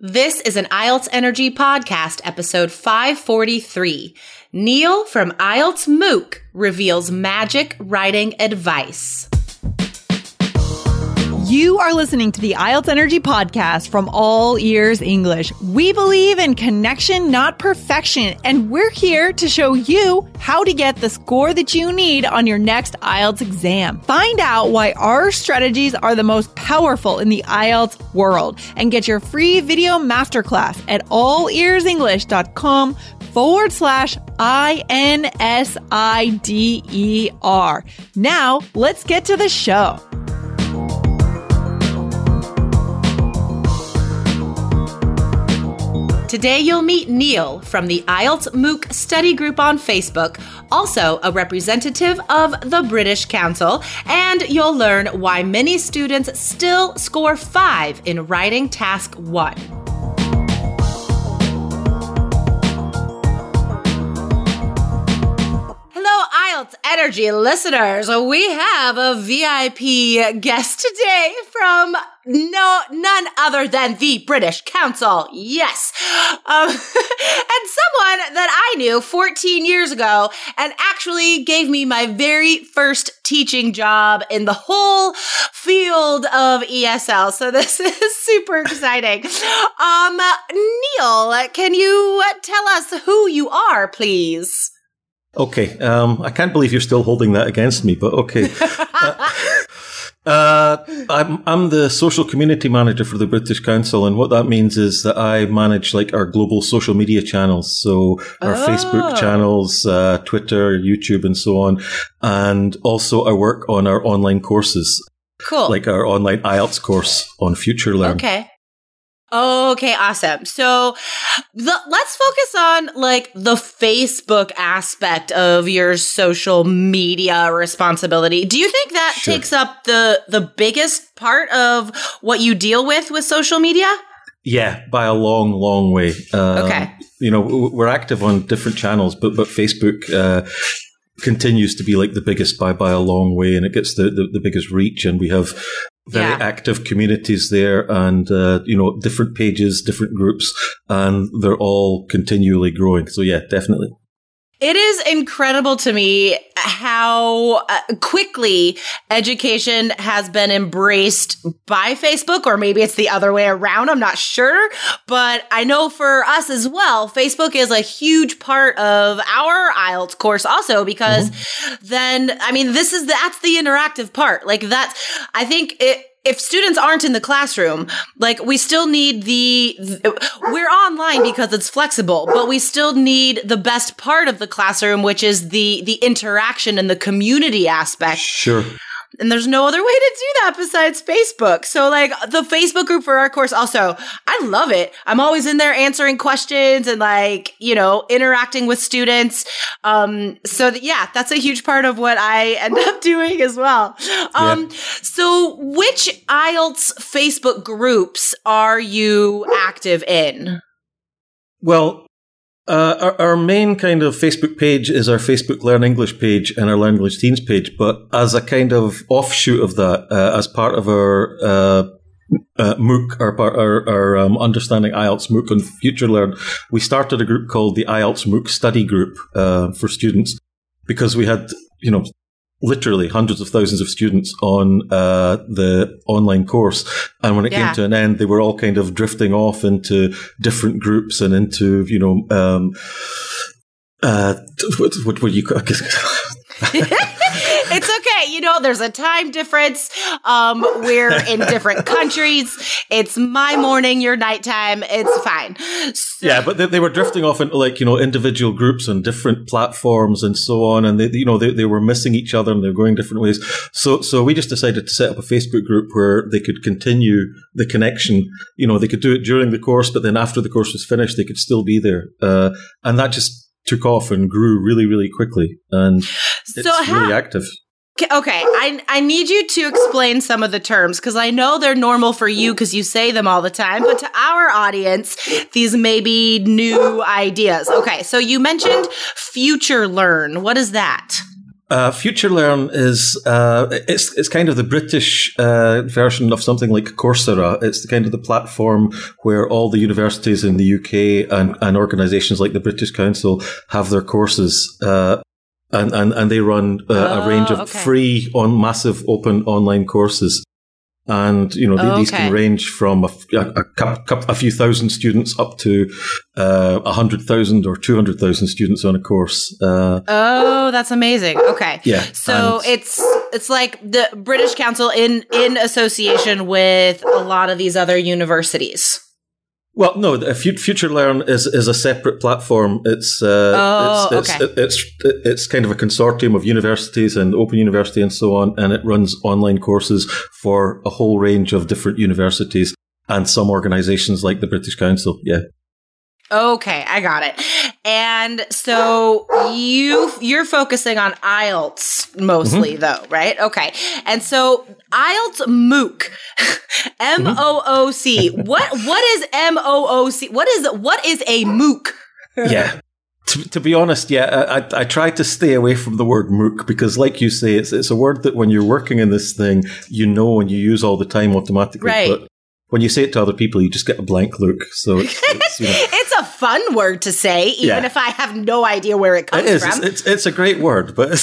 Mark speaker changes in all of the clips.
Speaker 1: This is an IELTS Energy Podcast, episode 543. Neil from IELTS MOOC reveals magic writing advice.
Speaker 2: You are listening to the IELTS Energy Podcast from All Ears English. We believe in connection, not perfection, and we're here to show you how to get the score that you need on your next IELTS exam. Find out why our strategies are the most powerful in the IELTS world and get your free video masterclass at allearsenglish.com/INSIDER. Now, let's get to the show.
Speaker 1: Today you'll meet Neil from the IELTS MOOC study group on Facebook, also a representative of the British Council, and you'll learn why many students still score 5 in writing task 1. Hello, IELTS Energy listeners. We have a VIP guest today from none other than the British Council. Yes. And someone that I knew 14 years ago and actually gave me my very first teaching job in the whole field of ESL. So this is super exciting. Neil, can you tell us who you are, please?
Speaker 3: Okay, I can't believe you're still holding that against me, but okay. I'm the social community manager for the British Council, and what that means is that I manage like our global social media channels, so our Facebook channels, Twitter, YouTube, and so on, and also I work on our online courses.
Speaker 1: Cool.
Speaker 3: Like our online IELTS course on FutureLearn.
Speaker 1: Okay, awesome. So let's focus on like the Facebook aspect of your social media responsibility. Do you think that takes up the biggest part of what you deal with social media?
Speaker 3: Yeah, by a long, long way.
Speaker 1: Okay.
Speaker 3: You know, we're active on different channels, but Facebook continues to be like the biggest by a long way, and it gets the biggest reach, and we have very active communities there, and different pages, different groups, and they're all continually growing. So yeah, definitely.
Speaker 1: It is incredible to me how quickly education has been embraced by Facebook, or maybe it's the other way around. I'm not sure. But I know for us as well, Facebook is a huge part of our IELTS course also, because that's the interactive part. Like I think if students aren't in the classroom, like we still need we're online because it's flexible, but we still need the best part of the classroom, which is the interaction and the community aspect.
Speaker 3: Sure.
Speaker 1: And there's no other way to do that besides Facebook. So like the Facebook group for our course also, I love it. I'm always in there answering questions and interacting with students. That's a huge part of what I end up doing as well. So which IELTS Facebook groups are you active in?
Speaker 3: Well, our main kind of Facebook page is our Facebook Learn English page and our Learn English Teens page. But as a kind of offshoot of that, as part of our MOOC, our Understanding IELTS MOOC on FutureLearn, we started a group called the IELTS MOOC Study Group for students, because we had, literally hundreds of thousands of students on the online course. And when it came to an end, they were all kind of drifting off into different groups and into, what were you...
Speaker 1: It's okay. There's a time difference. We're in different countries. It's my morning, your nighttime. It's fine. So,
Speaker 3: yeah, but they were drifting off into individual groups and different platforms and so on. And they were missing each other and they were going different ways. So we just decided to set up a Facebook group where they could continue the connection. They could do it during the course, but then after the course was finished, they could still be there. And that just took off and grew really, really quickly. And it's really active.
Speaker 1: Okay, I need you to explain some of the terms, because I know they're normal for you because you say them all the time, but to our audience, these may be new ideas. Okay, so you mentioned FutureLearn. What is that?
Speaker 3: FutureLearn is it's kind of the British version of something like Coursera. It's the kind of the platform where all the universities in the UK and organisations like the British Council have their courses, and they run a range of free massive open online courses. And, you know, these can range from a few thousand students up to 100,000 or 200,000 students on a course.
Speaker 1: That's amazing. Okay.
Speaker 3: Yeah.
Speaker 1: So it's like the British Council in association with a lot of these other universities.
Speaker 3: Well, no, FutureLearn is a separate platform. It's kind of a consortium of universities and Open University and so on, and it runs online courses for a whole range of different universities and some organizations like the British Council. Yeah.
Speaker 1: Okay, I got it. And so you're focusing on IELTS mostly, though, right? Okay. And so IELTS MOOC, MOOC. What is MOOC? What is a MOOC?
Speaker 3: Yeah. To be honest, I try to stay away from the word MOOC because, like you say, it's a word that when you're working in this thing, you know, and you use all the time automatically.
Speaker 1: Right.
Speaker 3: But when you say it to other people, you just get a blank look. So it's you know.
Speaker 1: It's a fun word to say, even if I have no idea where it comes from.
Speaker 3: It's a great word, but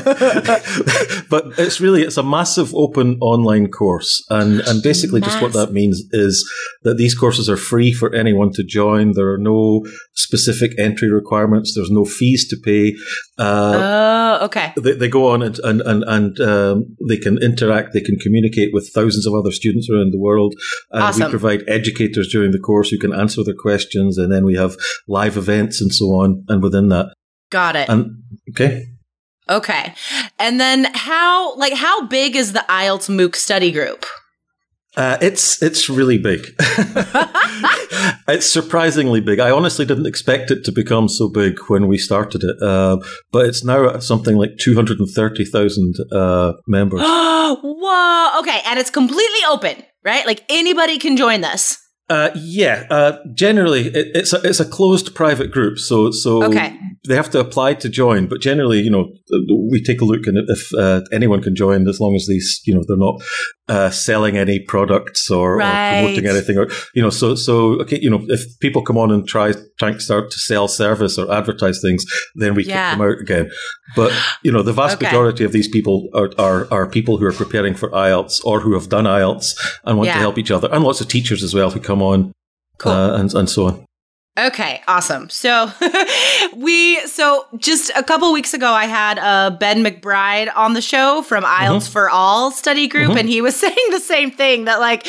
Speaker 3: it's a massive open online course, and basically just what that means is that these courses are free for anyone to join. There are no specific entry requirements. There's no fees to pay.
Speaker 1: Okay.
Speaker 3: They go on and they can interact. They can communicate with thousands of other students around the world.
Speaker 1: Awesome.
Speaker 3: We provide educators during the course who can answer their questions, and then we have live events and so on. And within that,
Speaker 1: got it.
Speaker 3: Okay.
Speaker 1: And then how big is the IELTS MOOC study group?
Speaker 3: It's really big. It's surprisingly big. I honestly didn't expect it to become so big when we started it, but it's now at something like 230,000 members.
Speaker 1: Whoa! Okay, and it's completely open, right? Like anybody can join this.
Speaker 3: Generally, it's a closed private group, so they have to apply to join. But generally, you know, we take a look, and if anyone can join, as long as these, you know, they're not selling any products or promoting anything, or you know, so okay, you know, if people come on and try to start to sell service or advertise things, then we kick them out again. But you know, the vast majority of these people are people who are preparing for IELTS or who have done IELTS and want to help each other, and lots of teachers as well who come on, and so on.
Speaker 1: Okay, awesome. So just a couple weeks ago, I had Ben McBride on the show from IELTS for All study group, and he was saying the same thing, that like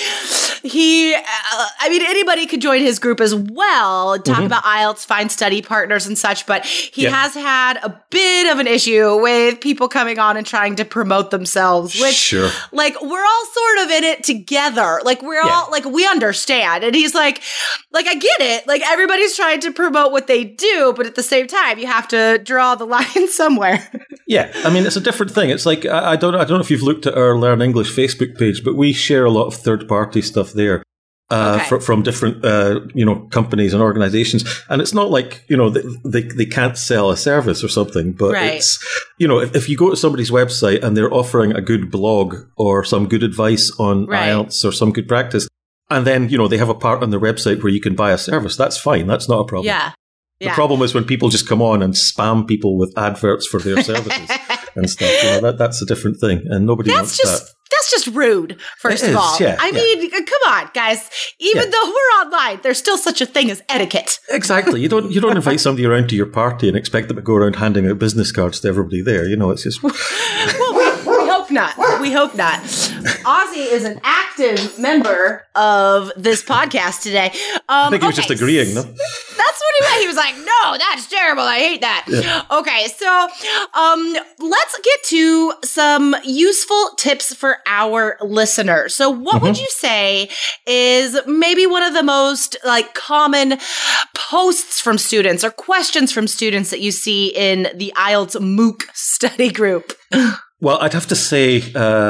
Speaker 1: anybody could join his group as well, talk about IELTS, find study partners and such, but he has had a bit of an issue with people coming on and trying to promote themselves, which like we're all sort of in it together. Like we're all like, we understand. And he's like, I get it. Like everybody's trying to promote what they do, but at the same time, you have to draw the line somewhere.
Speaker 3: Yeah, I mean, it's a different thing. It's like, I don't know if you've looked at our Learn English Facebook page, but we share a lot of third-party stuff there from different, companies and organizations. And it's not like, you know, they can't sell a service or something, but it's, you know, if you go to somebody's website and they're offering a good blog or some good advice on IELTS or some good practice, and then, you know, they have a part on their website where you can buy a service, that's fine. That's not a problem.
Speaker 1: Yeah.
Speaker 3: The problem is when people just come on and spam people with adverts for their services and stuff. You know, that's a different thing, and nobody wants that.
Speaker 1: That's just rude, first of all.
Speaker 3: Yeah,
Speaker 1: I mean, come on, guys. Even though we're online, there's still such a thing as etiquette.
Speaker 3: Exactly. You don't invite somebody around to your party and expect them to go around handing out business cards to everybody there. You know, it's just...
Speaker 1: Well, we hope not. We hope not. Ozzy is an active member of this podcast today.
Speaker 3: I think he was just agreeing, no?
Speaker 1: That's what he meant. He was like, no, that's terrible. I hate that. Yeah. Okay, so let's get to some useful tips for our listeners. So what would you say is maybe one of the most like common posts from students or questions from students that you see in the IELTS MOOC study group?
Speaker 3: Well, I'd have to say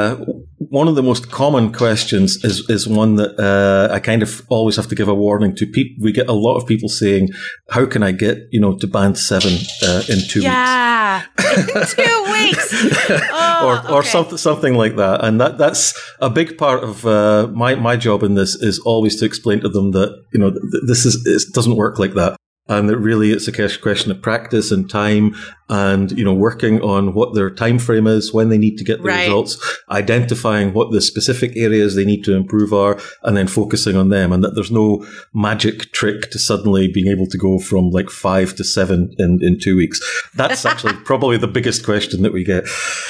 Speaker 3: one of the most common questions is one that I kind of always have to give a warning to. We get a lot of people saying, "How can I get to band 7 in 2 weeks?"
Speaker 1: Yeah, in 2 weeks,
Speaker 3: or something like that. And that's a big part of my job in this, is always to explain to them that it doesn't work like that. And that really it's a question of practice and time and, working on what their time frame is, when they need to get the results, identifying what the specific areas they need to improve are, and then focusing on them. And that there's no magic trick to suddenly being able to go from like 5 to 7 in 2 weeks. That's actually probably the biggest question that we get.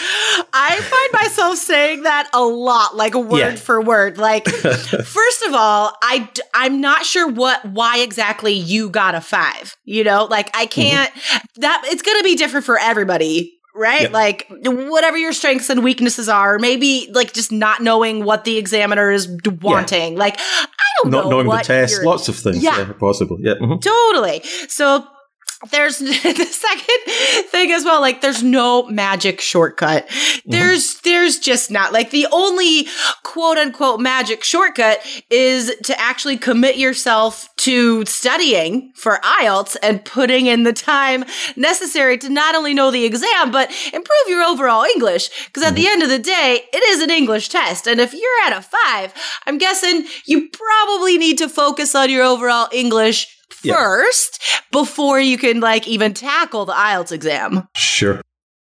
Speaker 1: I find myself saying that a lot, like word for word. Like, first of all, I'm not sure why exactly you got a 5, like I can't, that it's going to be different for everybody. Right? Yep. Like whatever your strengths and weaknesses are, maybe like just not knowing what the examiner is wanting. Like, I don't know.
Speaker 3: Not knowing the test, lots of things. Yeah, possible. Yeah. Mm-hmm.
Speaker 1: Totally. So there's the second thing as well, like there's no magic shortcut. There's just not. Like the only quote unquote magic shortcut is to actually commit yourself to studying for IELTS and putting in the time necessary to not only know the exam, but improve your overall English. Because at the end of the day, it is an English test. And if you're at a 5, I'm guessing you probably need to focus on your overall English first before you can like even tackle the IELTS exam.
Speaker 3: Sure.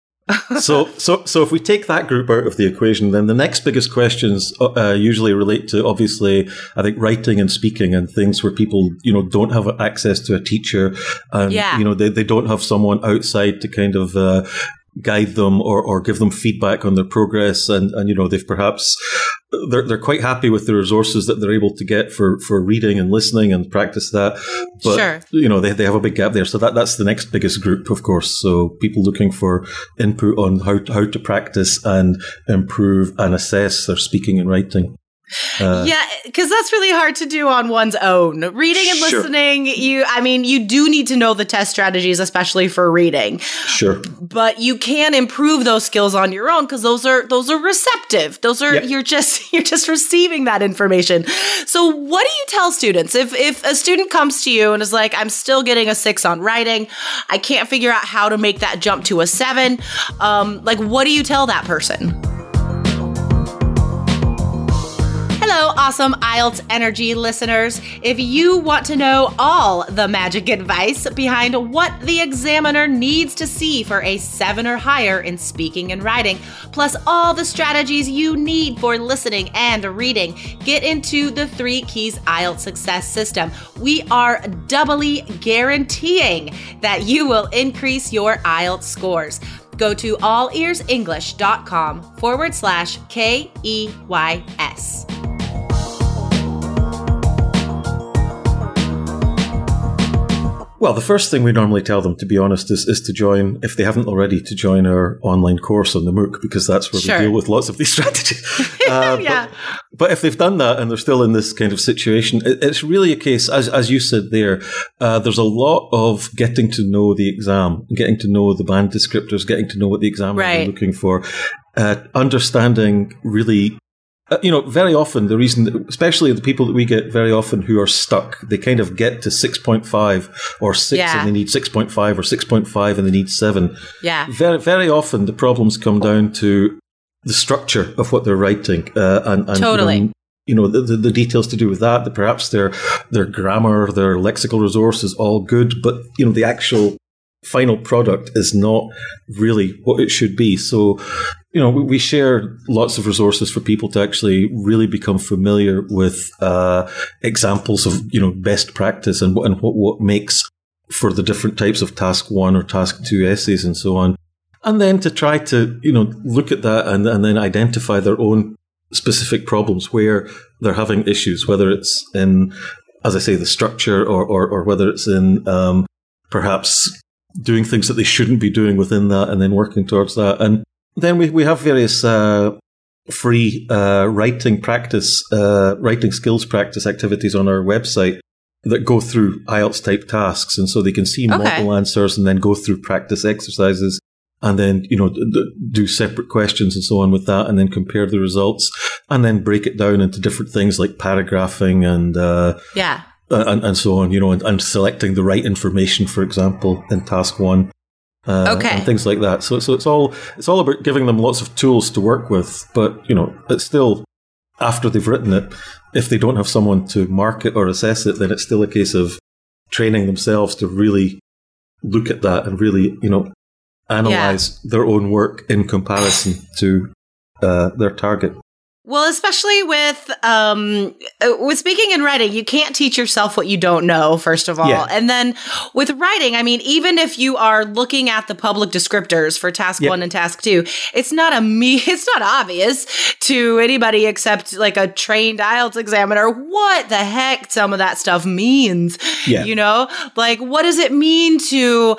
Speaker 3: So if we take that group out of the equation, then the next biggest questions usually relate to, obviously, I think writing and speaking and things where people, don't have access to a teacher and, they don't have someone outside to kind of guide them or give them feedback on their progress. And they've perhaps, they're quite happy with the resources that they're able to get for reading and listening and practice that. But, they have a big gap there. So that's the next biggest group, of course. So people looking for input on how to practice and improve and assess their speaking and writing.
Speaker 1: Because that's really hard to do on one's own. Reading and listening, you do need to know the test strategies, especially for reading.
Speaker 3: Sure.
Speaker 1: But you can improve those skills on your own because those are receptive. Those are you're just receiving that information. So what do you tell students if a student comes to you and is like, I'm still getting a 6 on writing, I can't figure out how to make that jump to a 7? What do you tell that person? Hello, awesome IELTS Energy listeners. If you want to know all the magic advice behind what the examiner needs to see for a 7 or higher in speaking and writing, plus all the strategies you need for listening and reading, get into the 3 Keys IELTS Success System. We are doubly guaranteeing that you will increase your IELTS scores. Go to allearsenglish.com/KEYS.
Speaker 3: Well, the first thing we normally tell them, to be honest, is to join, if they haven't already, to join our online course on the MOOC, because that's where we deal with lots of these strategies. But if they've done that and they're still in this kind of situation, it's really a case, as you said there, there's a lot of getting to know the exam, getting to know the band descriptors, getting to know what the examiner is looking for, understanding really. Very often the reason, especially the people that we get very often who are stuck, they kind of get to 6.5 or 6 and they need 6.5 or 6.5 and they need 7.
Speaker 1: Yeah.
Speaker 3: Very, very often the problems come down to the structure of what they're writing. And
Speaker 1: totally.
Speaker 3: The details to do with that perhaps their grammar, their lexical resource is all good, but, the actual final product is not really what it should be. So, we share lots of resources for people to actually really become familiar with examples of, best practice and what makes for the different types of task 1 or task 2 essays and so on. And then to try to, look at that and then identify their own specific problems where they're having issues, whether it's in, as I say, the structure or whether it's in perhaps doing things that they shouldn't be doing within that and then working towards that. And then we have various free writing skills practice activities on our website that go through IELTS type tasks. And so they can see model answers and then go through practice exercises and then, do separate questions and so on with that, and then compare the results, and then break it down into different things like paragraphing and so on, and selecting the right information, for example, in task 1. And things like that. So it's all about giving them lots of tools to work with, but it's still, after they've written it, if they don't have someone to mark it or assess it, then it's still a case of training themselves to really look at that and really analyze their own work in comparison to their target.
Speaker 1: Well, especially with speaking and writing, you can't teach yourself what you don't know, first of all. Yeah. And then with writing, I mean, even if you are looking at the public descriptors for task 1 and task 2, it's not obvious to anybody except like a trained IELTS examiner what the heck some of that stuff means. Yeah. Like, what does it mean to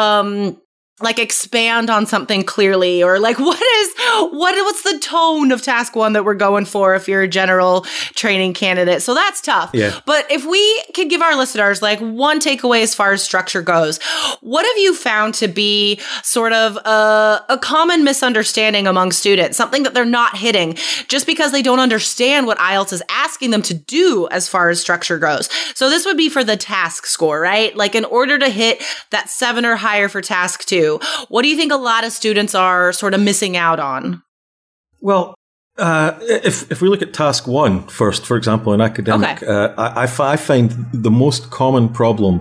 Speaker 1: expand on something clearly, or like what's the tone of task 1 that we're going for if you're a general training candidate? So that's tough. Yeah. But if we could give our listeners like one takeaway as far as structure goes, what have you found to be sort of a common misunderstanding among students, something that they're not hitting just because they don't understand what IELTS is asking them to do as far as structure goes? So this would be for the task score, right? Like, in order to hit that 7 or higher for task 2, what do you think a lot of students are sort of missing out on? Well,
Speaker 3: if we look at task 1 first, for example, in academic, I find the most common problem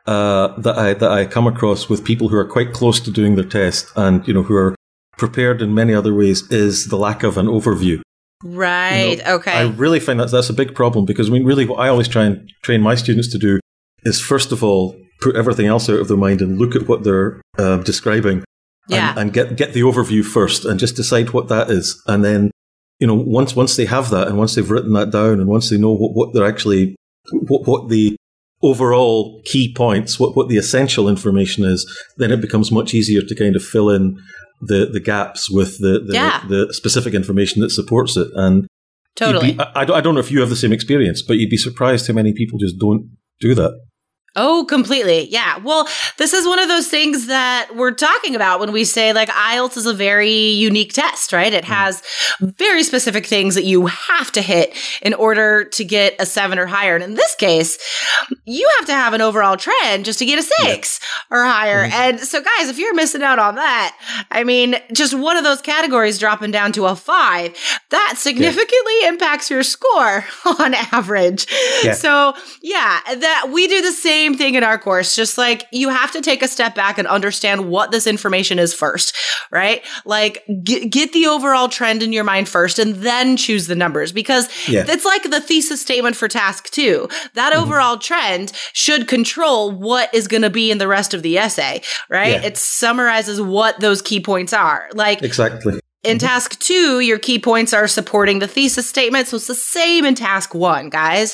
Speaker 3: that I come across with people who are quite close to doing their test and who are prepared in many other ways is the lack of an overview.
Speaker 1: Right. Okay.
Speaker 3: I really find that's a big problem, because really what I always try and train my students to do is, first of all, put everything else out of their mind and look at what they're describing, and get the overview first, and just decide what that is. And then, once they have that, and once they've written that down, and once they know what they're actually, what the overall key points, what the essential information is, then it becomes much easier to kind of fill in the gaps with the specific information that supports it. And
Speaker 1: totally,
Speaker 3: I don't know if you have the same experience, but you'd be surprised how many people just don't do that.
Speaker 1: Oh, completely. Yeah. Well, this is one of those things that we're talking about when we say like IELTS is a very unique test, right? It has very specific things that you have to hit in order to get a 7 or higher. And in this case, you have to have an overall trend just to get a 6 or higher. Mm-hmm. And so guys, if you're missing out on that, I mean, just one of those categories dropping down to a 5, that significantly impacts your score on average. Yeah. So that we do the same thing in our course. Just like, you have to take a step back and understand what this information is first, right? Like, get the overall trend in your mind first, and then choose the numbers, because it's like the thesis statement for task 2. That overall trend should control what is going to be in the rest of the essay, right? Yeah. It summarizes what those key points are. Like,
Speaker 3: exactly.
Speaker 1: In task 2, your key points are supporting the thesis statement. So it's the same in task 1, guys.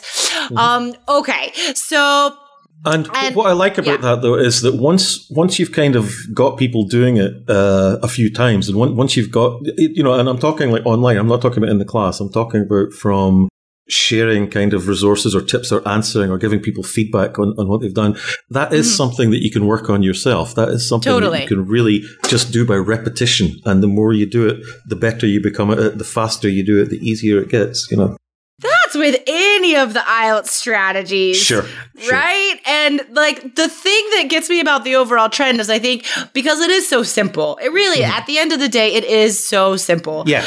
Speaker 1: Okay. So,
Speaker 3: And what I like about that, though, is that once you've kind of got people doing it a few times, and once you've got, and I'm talking like online, I'm not talking about in the class, I'm talking about from sharing kind of resources or tips or answering or giving people feedback on what they've done, that is something that you can work on yourself. That is something that you can really just do by repetition. And the more you do it, the better you become at it, the faster you do it, the easier it gets,
Speaker 1: That's with any of the IELTS strategies.
Speaker 3: Sure.
Speaker 1: Right? And like, the thing that gets me about the overall trend is, I think, because it is so simple. It really, at the end of the day, it is so simple.
Speaker 3: Yeah.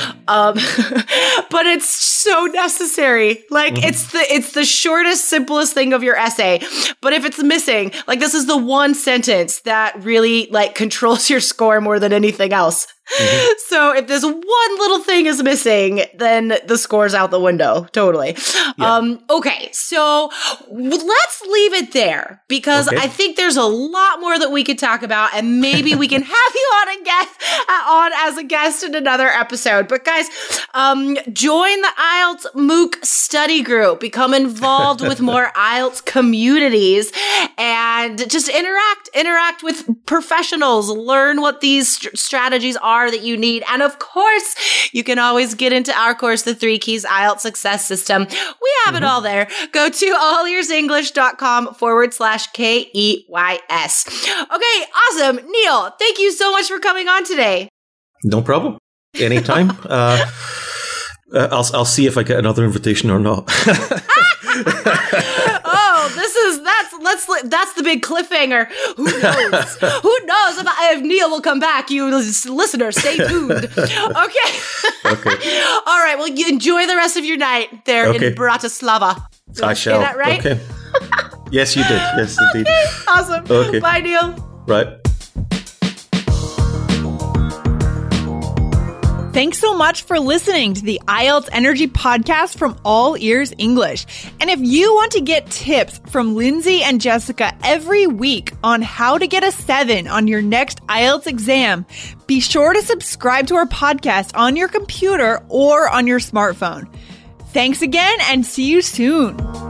Speaker 1: But it's so necessary. Like, it's the shortest, simplest thing of your essay. But if it's missing, like, this is the one sentence that really like controls your score more than anything else. So if this one little thing is missing, then the score's out the window. Totally. Yeah. Okay. So let's leave it there, because I think there's a lot more that we could talk about, and maybe we can have you on as a guest in another episode. But guys, join the IELTS MOOC study group, become involved with more IELTS communities, and and just interact with professionals, learn what these strategies are that you need. And of course, you can always get into our course, The 3 Keys IELTS Success System. We have it all there. Go to allearsenglish.com/KEYS. Okay, awesome. Neil, thank you so much for coming on today.
Speaker 3: No problem. Anytime. I'll see if I get another invitation or not.
Speaker 1: That's the big cliffhanger. Who knows? Who knows if Neil will come back? You listeners, stay tuned. Okay. All right. Well, you enjoy the rest of your night there in Bratislava. Did I
Speaker 3: shall.
Speaker 1: Say that right?
Speaker 3: Okay. Yes, you did. Yes, indeed.
Speaker 1: Okay. Awesome.
Speaker 3: Okay.
Speaker 1: Bye, Neil.
Speaker 3: Right.
Speaker 2: Thanks so much for listening to the IELTS Energy Podcast from All Ears English. And if you want to get tips from Lindsay and Jessica every week on how to get a 7 on your next IELTS exam, be sure to subscribe to our podcast on your computer or on your smartphone. Thanks again and see you soon.